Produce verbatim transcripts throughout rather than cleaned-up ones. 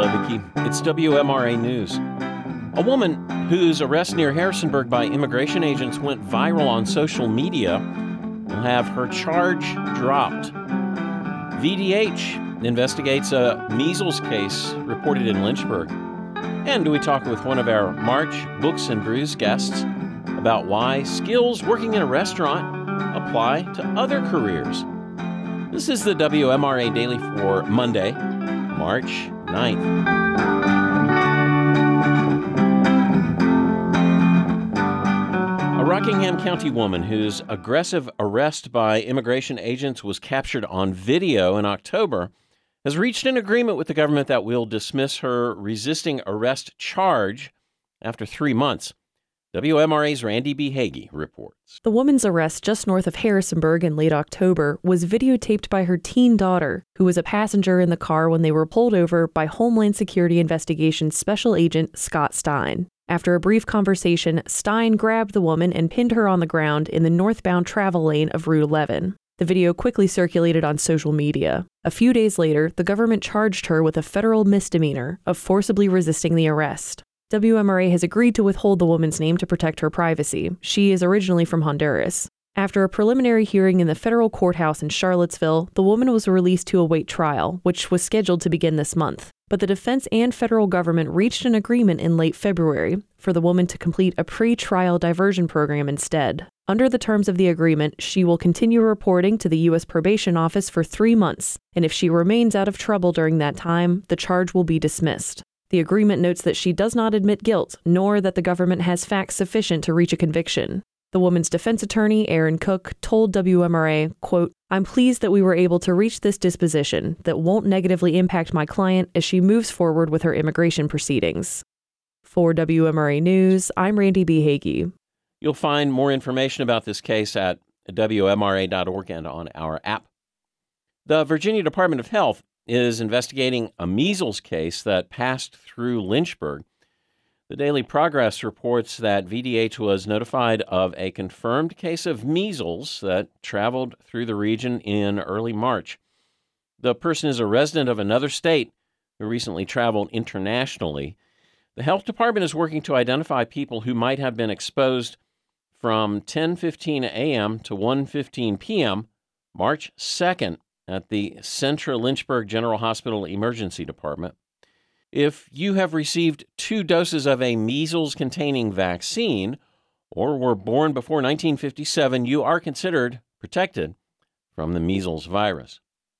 Hello, Vicki. It's W M R A News. A woman whose arrest near Harrisonburg by immigration agents went viral on social media will have her charge dropped. V D H investigates a measles case reported in Lynchburg. And we talk with one of our March Books and Brews guests about why skills working in a restaurant apply to other careers. This is the W M R A Daily for Monday, March ninth. A Rockingham County woman whose aggressive arrest by immigration agents was captured on video in October has reached an agreement with the government that will dismiss her resisting arrest charge after three months. W M R A's Randy B. Hagee reports. The woman's arrest just north of Harrisonburg in late October was videotaped by her teen daughter, who was a passenger in the car when they were pulled over by Homeland Security Investigations Special Agent Scott Stein. After a brief conversation, Stein grabbed the woman and pinned her on the ground in the northbound travel lane of Route eleven. The video quickly circulated on social media. A few days later, the government charged her with a federal misdemeanor of forcibly resisting the arrest. W M R A has agreed to withhold the woman's name to protect her privacy. She is originally from Honduras. After a preliminary hearing in the federal courthouse in Charlottesville, the woman was released to await trial, which was scheduled to begin this month. But the defense and federal government reached an agreement in late February for the woman to complete a pre-trial diversion program instead. Under the terms of the agreement, she will continue reporting to the U S Probation Office for three months, and if she remains out of trouble during that time, the charge will be dismissed. The agreement notes that she does not admit guilt, nor that the government has facts sufficient to reach a conviction. The woman's defense attorney, Aaron Cook, told W M R A, quote, "I'm pleased that we were able to reach this disposition that won't negatively impact my client as she moves forward with her immigration proceedings." For W M R A News, I'm Randy B. Hagee. You'll find more information about this case at W M R A dot org and on our app. The Virginia Department of Health is investigating a measles case that passed through Lynchburg. The Daily Progress reports that V D H was notified of a confirmed case of measles that traveled through the region in early March. The person is a resident of another state who recently traveled internationally. The health department is working to identify people who might have been exposed from ten fifteen a.m. to one fifteen p.m. March second at the Centra Lynchburg General Hospital Emergency Department. If you have received two doses of a measles-containing vaccine or were born before nineteen fifty-seven, you are considered protected from the measles virus.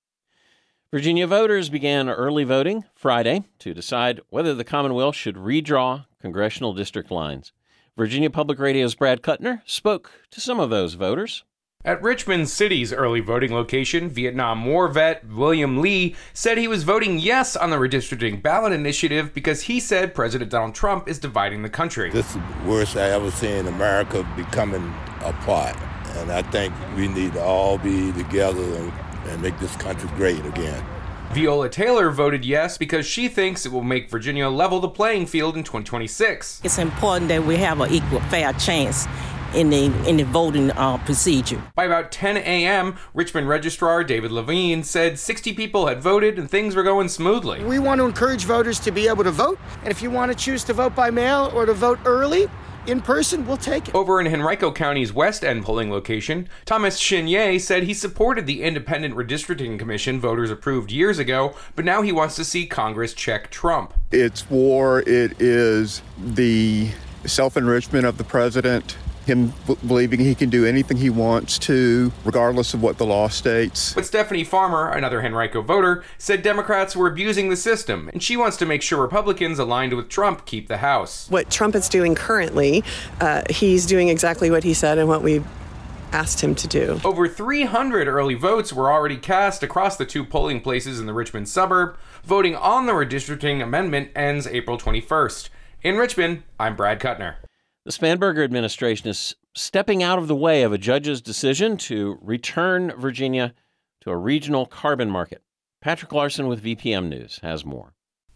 Virginia voters began early voting Friday to decide whether the Commonwealth should redraw congressional district lines. Virginia Public Radio's Brad Kuttner spoke to some of those voters. At Richmond City's early voting location, Vietnam War vet William Lee said he was voting yes on the redistricting ballot initiative because he said President Donald Trump is dividing the country. This is the worst I ever seen America becoming apart. And I think we need to all be together and, and make this country great again. Viola Taylor voted yes because she thinks it will make Virginia level the playing field in twenty twenty-six. It's important that we have an equal, fair chance in the in the voting uh, procedure. By about ten a.m., Richmond Registrar David Levine said sixty people had voted and things were going smoothly. We want to encourage voters to be able to vote, and if you want to choose to vote by mail or to vote early, in person, we'll take it. Over in Henrico County's West End polling location, Thomas Chenier said he supported the independent redistricting commission voters approved years ago, but now he wants to see Congress check Trump. It's war. It is the self-enrichment of the president, him b- believing he can do anything he wants to, regardless of what the law states. But Stephanie Farmer, another Henrico voter, said Democrats were abusing the system, and she wants to make sure Republicans aligned with Trump keep the House. What Trump is doing currently, uh, he's doing exactly what he said and what we asked him to do. Over three hundred early votes were already cast across the two polling places in the Richmond suburb. Voting on the redistricting amendment ends April twenty-first. In Richmond, I'm Brad Kuttner. The Spanberger administration is stepping out of the way of a judge's decision to return Virginia to a regional carbon market. Patrick Larson with V P M News has more.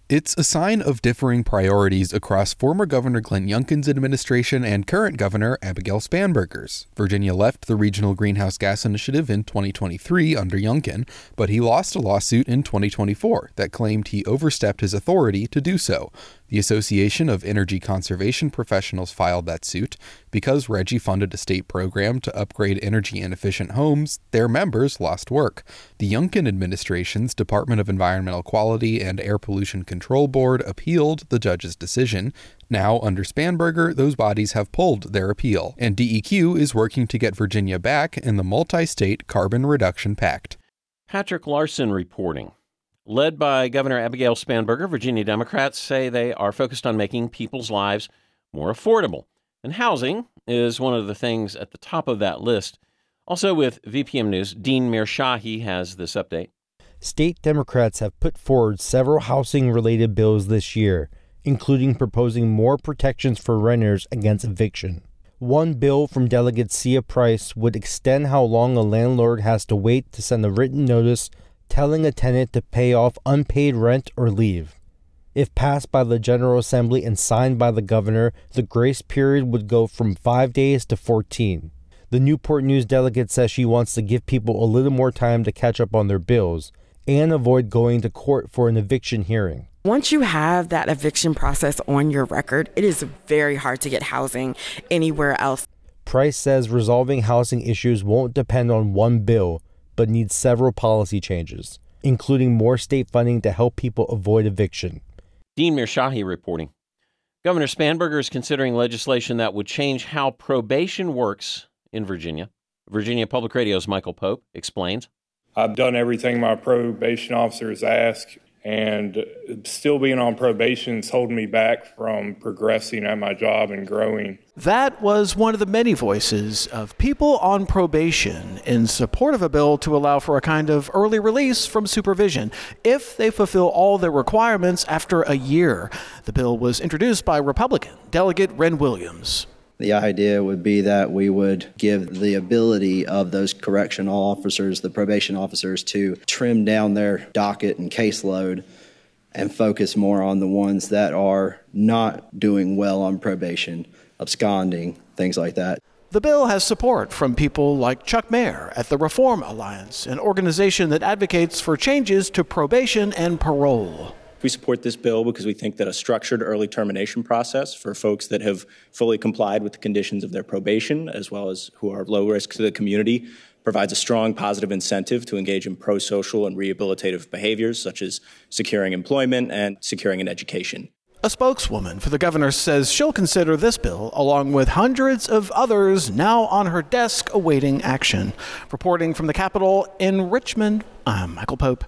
It's a sign of differing priorities across former Governor Glenn Youngkin's administration and current Governor Abigail Spanberger's. Virginia left the Regional Greenhouse Gas Initiative in twenty twenty-three under Youngkin, but he lost a lawsuit in twenty twenty-four that claimed he overstepped his authority to do so. The Association of Energy Conservation Professionals filed that suit because RGGI funded a state program to upgrade energy-inefficient homes. Their members lost work. The Youngkin administration's Department of Environmental Quality and Air Pollution Control Board appealed the judge's decision. Now, under Spanberger, those bodies have pulled their appeal, and D E Q is working to get Virginia back in the multi-state Carbon Reduction Pact. Patrick Larson reporting. Led by Governor Abigail Spanberger, Virginia Democrats say they are focused on making people's lives more affordable. And housing is one of the things at the top of that list. Also with V P M News, Dean Mirshahi has this update. State Democrats have put forward several housing-related bills this year, including proposing more protections for renters against eviction. One bill from Delegate Sia Price would extend how long a landlord has to wait to send a written notice telling a tenant to pay off unpaid rent or leave. If passed by the General Assembly and signed by the governor, the grace period would go from five days to fourteen. The Newport News delegate says she wants to give people a little more time to catch up on their bills and avoid going to court for an eviction hearing. Once you have that eviction process on your record, it is very hard to get housing anywhere else. Price says resolving housing issues won't depend on one bill, but needs several policy changes, including more state funding to help people avoid eviction. Dean Mirshahi reporting. Governor Spanberger is considering legislation that would change how probation works in Virginia. Virginia Public Radio's Michael Pope explains. I've done everything my probation officer has asked, and still being on probation is holding me back from progressing at my job and growing. That was one of the many voices of people on probation in support of a bill to allow for a kind of early release from supervision if they fulfill all their requirements after a year. The bill was introduced by Republican Delegate Ren Williams. The idea would be that we would give the ability of those correctional officers, the probation officers, to trim down their docket and caseload and focus more on the ones that are not doing well on probation, absconding, things like that. The bill has support from people like Chuck Mayer at the Reform Alliance, an organization that advocates for changes to probation and parole. We support this bill because we think that a structured early termination process for folks that have fully complied with the conditions of their probation, as well as who are low risk to the community, provides a strong positive incentive to engage in pro-social and rehabilitative behaviors, such as securing employment and securing an education. A spokeswoman for the governor says she'll consider this bill, along with hundreds of others now on her desk awaiting action. Reporting from the Capitol in Richmond, I'm Michael Pope.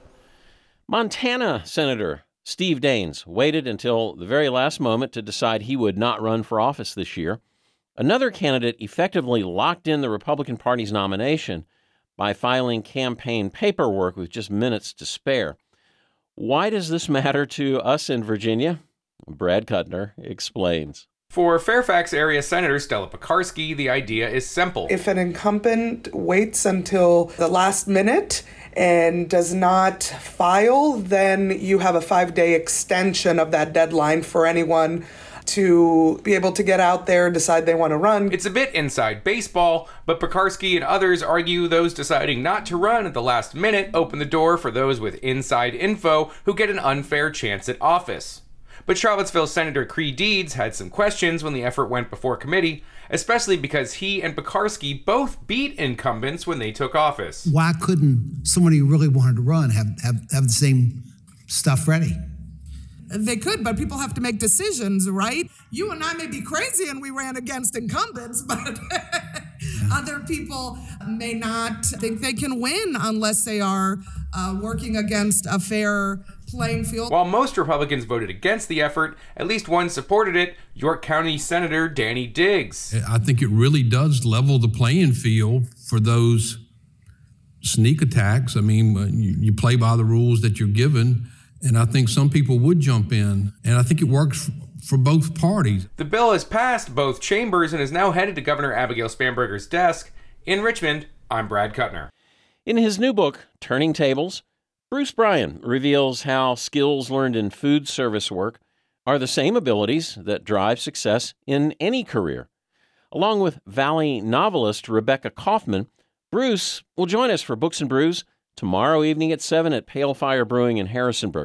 Montana Senator Steve Daines waited until the very last moment to decide he would not run for office this year. Another candidate effectively locked in the Republican Party's nomination by filing campaign paperwork with just minutes to spare. Why does this matter to us in Virginia? Brad Kuttner explains. For Fairfax area Senator Stella Pekarsky, the idea is simple. If an incumbent waits until the last minute and does not file, then you have a five-day extension of that deadline for anyone to be able to get out there and decide they want to run. It's a bit inside baseball, but Pekarsky and others argue those deciding not to run at the last minute open the door for those with inside info who get an unfair chance at office. But Charlottesville Senator Creigh Deeds had some questions when the effort went before committee, especially because he and Pekarsky both beat incumbents when they took office. Why couldn't somebody who really wanted to run have, have, have the same stuff ready? They could, but people have to make decisions, right? You and I may be crazy and we ran against incumbents, but other people may not think they can win unless they are uh, working against a fair playing field. While most Republicans voted against the effort, at least one supported it, York County Senator Danny Diggs. I think it really does level the playing field for those sneak attacks. I mean, you, you play by the rules that you're given, and I think some people would jump in, and I think it works for both parties. The bill has passed both chambers and is now headed to Governor Abigail Spanberger's desk. In Richmond, I'm Brad Kuttner. In his new book, Turning Tables, Bruce Bryan reveals how skills learned in food service work are the same abilities that drive success in any career. Along with Valley novelist Rebecca Kaufman, Bruce will join us for Books and Brews tomorrow evening at seven at Pale Fire Brewing in Harrisonburg.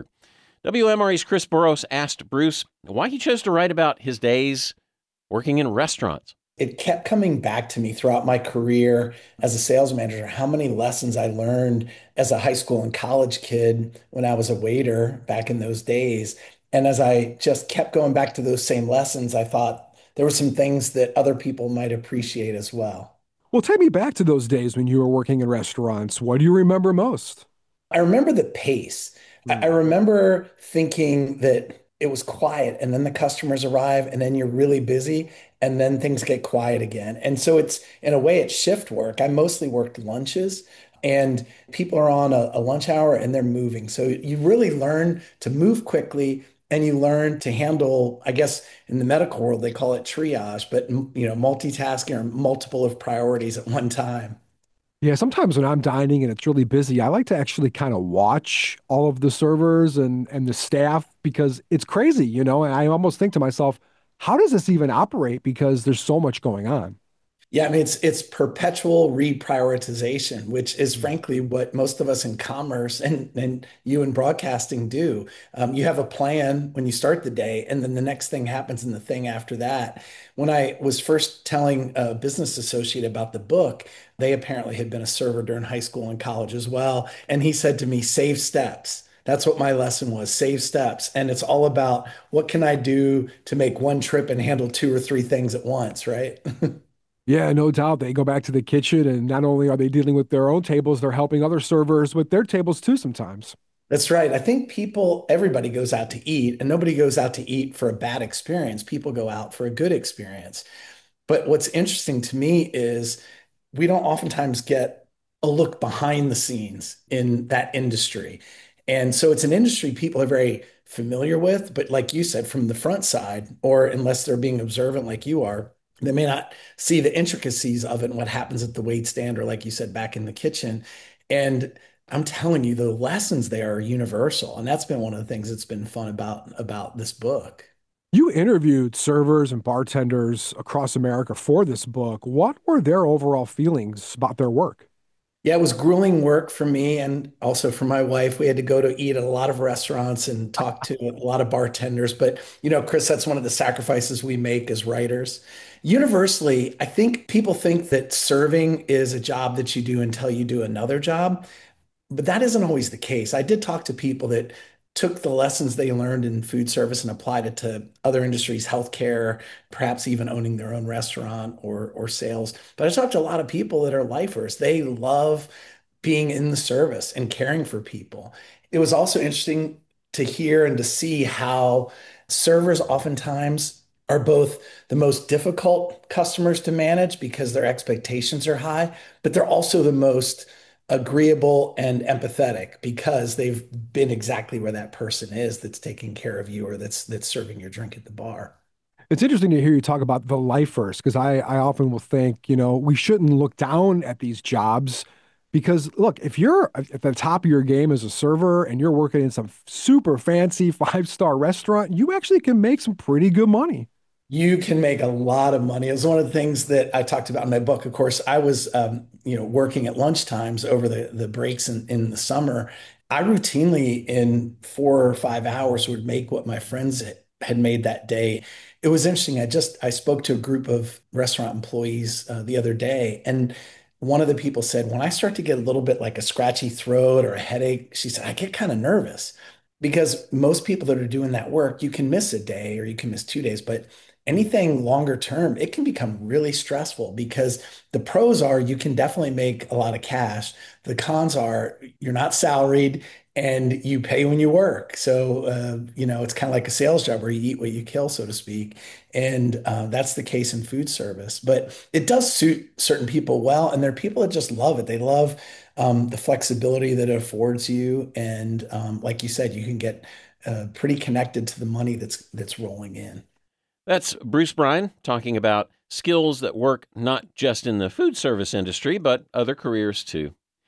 W M R E's Chris Burrows asked Bruce why he chose to write about his days working in restaurants. It kept coming back to me throughout my career as a sales manager, how many lessons I learned as a high school and college kid when I was a waiter back in those days. And as I just kept going back to those same lessons, I thought there were some things that other people might appreciate as well. Well, take me back to those days when you were working in restaurants. What do you remember most? I remember the pace. Mm. I remember thinking that it was quiet and then the customers arrive and then you're really busy and then things get quiet again. And so it's, in a way, it's shift work. I mostly worked lunches and people are on a, a lunch hour and they're moving. So you really learn to move quickly and you learn to handle, I guess in the medical world, they call it triage, but you know, multitasking or multiple of priorities at one time. Yeah, sometimes when I'm dining and it's really busy, I like to actually kind of watch all of the servers and, and the staff because it's crazy, you know, and I almost think to myself, how does this even operate? Because there's so much going on. Yeah, I mean, it's it's perpetual reprioritization, which is frankly what most of us in commerce and, and you in broadcasting do. Um, you have a plan when you start the day, and then the next thing happens in the thing after that. When I was first telling a business associate about the book, they apparently had been a server during high school and college as well. And he said to me, save steps. That's what my lesson was, save steps. And it's all about what can I do to make one trip and handle two or three things at once, right? Yeah, no doubt. They go back to the kitchen and not only are they dealing with their own tables, they're helping other servers with their tables too sometimes. That's right. I think people, everybody goes out to eat and nobody goes out to eat for a bad experience. People go out for a good experience. But what's interesting to me is we don't oftentimes get a look behind the scenes in that industry. And so it's an industry people are very familiar with, but like you said, from the front side, or unless they're being observant like you are, they may not see the intricacies of it and what happens at the wait stand or, like you said, back in the kitchen. And I'm telling you, the lessons there are universal. And that's been one of the things that's been fun about, about this book. You interviewed servers and bartenders across America for this book. What were their overall feelings about their work? Yeah, it was grueling work for me and also for my wife. We had to go to eat at a lot of restaurants and talk to a lot of bartenders. But, you know, Chris, that's one of the sacrifices we make as writers. Universally, I think people think that serving is a job that you do until you do another job. But that isn't always the case. I did talk to people that took the lessons they learned in food service and applied it to other industries, healthcare, perhaps even owning their own restaurant or or sales. But I talked to a lot of people that are lifers. They love being in the service and caring for people. It was also interesting to hear and to see how servers oftentimes are both the most difficult customers to manage because their expectations are high, but they're also the most agreeable and empathetic because they've been exactly where that person is that's taking care of you or that's that's serving your drink at the bar. It's interesting to hear you talk about the lifers because I, I often will think, you know, we shouldn't look down at these jobs because, look, if you're at the top of your game as a server and you're working in some super fancy five-star restaurant, you actually can make some pretty good money. You can make a lot of money. It was one of the things that I talked about in my book. Of course, I was, um, you know, working at lunch times over the, the breaks in, in the summer. I routinely in four or five hours would make what my friends had made that day. It was interesting. I just, I spoke to a group of restaurant employees uh, the other day, and one of the people said, when I start to get a little bit like a scratchy throat or a headache, she said, I get kind of nervous because most people that are doing that work, you can miss a day or you can miss two days, but anything longer term, it can become really stressful because the pros are you can definitely make a lot of cash. The cons are you're not salaried and you pay when you work. So, uh, you know, it's kind of like a sales job where you eat what you kill, so to speak. And uh, that's the case in food service. But it does suit certain people well. And there are people that just love it. They love um, the flexibility that it affords you. And um, like you said, you can get uh, pretty connected to the money that's that's rolling in. That's Bruce Bryan talking about skills that work not just in the food service industry, but other careers too.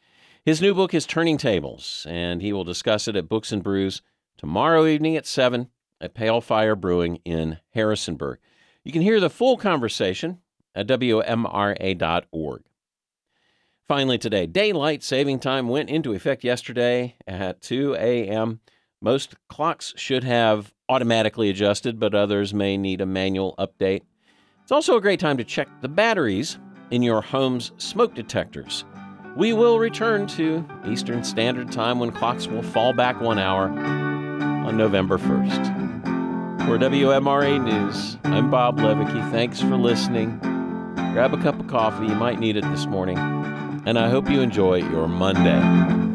His new book is Turning Tables, and he will discuss it at Books and Brews tomorrow evening at seven at Pale Fire Brewing in Harrisonburg. You can hear the full conversation at W M R A dot org. Finally today, daylight saving time went into effect yesterday at two a.m. Most clocks should have automatically adjusted, but others may need a manual update. It's also a great time to check the batteries in your home's smoke detectors. We will return to Eastern Standard Time when clocks will fall back one hour on November first. For W M R A News, I'm Bob Levicki. Thanks for listening. Grab a cup of coffee. You might need it this morning. And I hope you enjoy your Monday.